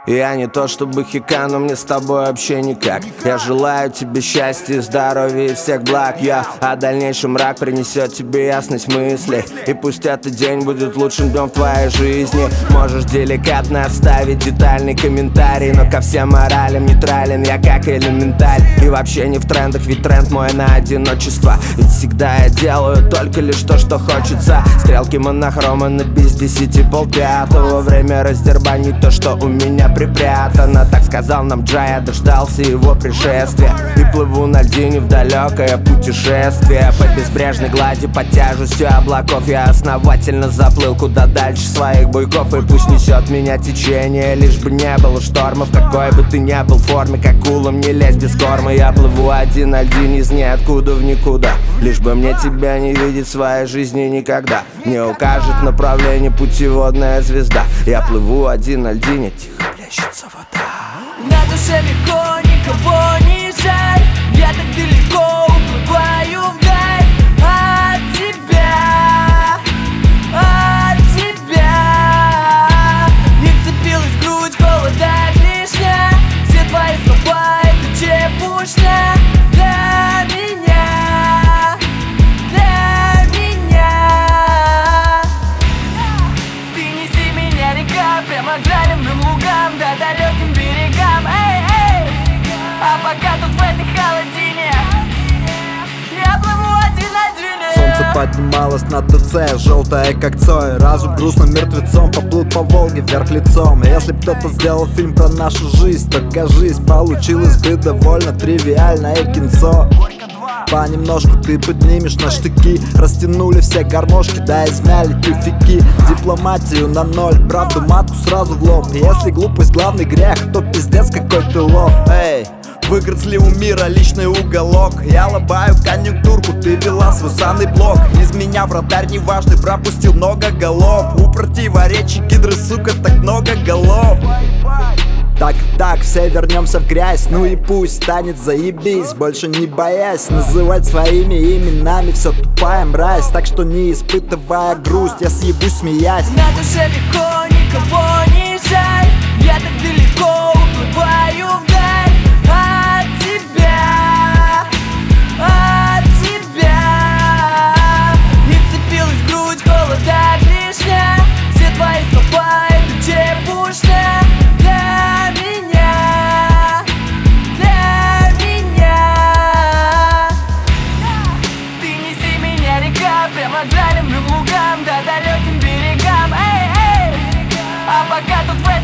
Я не то чтобы хика, но мне с тобой вообще никак. Я желаю тебе счастья, здоровья и всех благ, а дальнейший мрак принесет тебе ясность мысли. И пусть этот день будет лучшим днем в твоей жизни. Можешь деликатно оставить детальный комментарий, но ко всем моралям нейтрален я как элементаль. И вообще не в трендах, ведь тренд мой на одиночество. Ведь всегда я делаю только лишь то, что хочется. Стрелки монохрома на без 10 полпятого. Время раздербанить то, что у меня припрятано. Так сказал нам Джай, я дождался его пришествия. И плыву на льдине в далекое путешествие. По безбрежной глади под тяжестью облаков я основательно заплыл куда дальше своих буйков. И пусть несет меня течение, лишь бы не было шторма. В какой бы ты ни был в форме, как акулам не лезь без корма. Я плыву один на льдине из ниоткуда в никуда. Лишь бы мне тебя не видеть в своей жизни никогда. Мне укажет направление путеводная звезда. Я плыву один на льдине, тихо плещется вода. На душе легко, никого не жаль. Я так далеко уплываю вдаль от тебя, от тебя. Не вцепилась в грудь, холода лишня. Все твои слова — это чепушня. Для меня, для меня. Ты неси меня, река, прямо к заливным лугам, до далеким берегам, эй, эй. А пока тут в этой холодине я плыву один на дюне. Солнце поднималось над ТЦ, желтое как Цой. Разум грустным мертвецом поплыл по Волге вверх лицом. Если б кто-то сделал фильм про нашу жизнь, то кажись, получилось бы довольно тривиальное кинцо. Понемножку ты поднимешь на штыки. Растянули все гармошки, да измяли тюфяки. Дипломатию на ноль, правду матку сразу в лоб. Если глупость главный грех, то пиздец какой ты лох. Эй, выиграть ли у мира личный уголок? Я лобаю конъюнктурку, ты вела свой санный блок. Из меня вратарь неважный, пропустил много голов. У противоречий гидры, сука, так много голов. Так, все вернемся в грязь. Ну и пусть станет заебись, больше не боясь называть своими именами все тупая мразь. Так что не испытывая грусть, я съебусь смеясь. На душе легко, никого не жаль. Я так далеко уплываю вдаль от тебя, от тебя. Не вцепилась в грудь, холода лишня. Все твои слова — это чепушня. Для меня, для меня. Ты неси меня, река, прямо к заливным лугам, до далеким берегам, эй, эй. А пока тут в